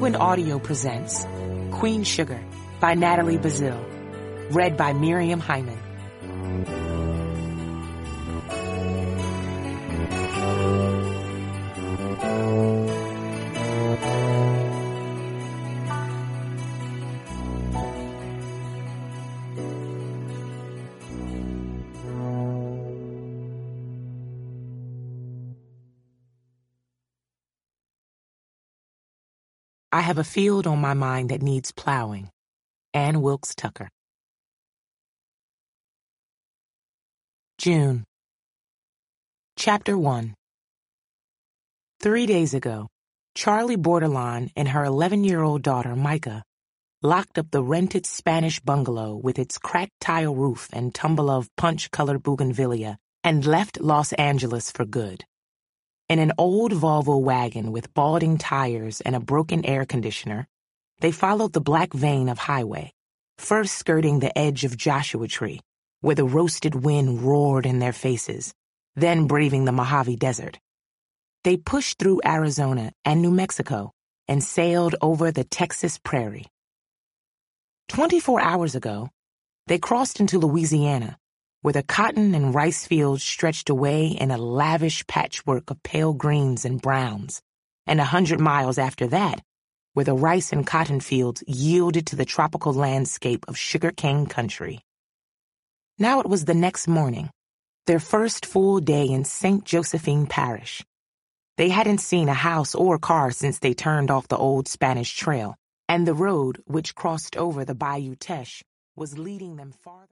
Penguin Audio presents Queen Sugar by Natalie Bazille, read by Miriam Hyman. I have a field on my mind that needs plowing. Anne Wilkes Tucker. June. Chapter 1. 3 days ago, Charlie Bordelon and her 11-year-old daughter, Micah, locked up the rented Spanish bungalow with its cracked tile roof and tumble of punch-colored bougainvillea and left Los Angeles for good. In an old Volvo wagon with balding tires and a broken air conditioner, they followed the black vein of highway, first skirting the edge of Joshua Tree, where the roasted wind roared in their faces, then braving the Mojave Desert. They pushed through Arizona and New Mexico and sailed over the Texas prairie. 24 hours ago, they crossed into Louisiana, where the cotton and rice fields stretched away in a lavish patchwork of pale greens and browns, and 100 miles after that, where the rice and cotton fields yielded to the tropical landscape of sugarcane country. Now it was the next morning, their first full day in St. Josephine Parish. They hadn't seen a house or car since they turned off the old Spanish trail, and the road, which crossed over the Bayou Teche, was leading them farther.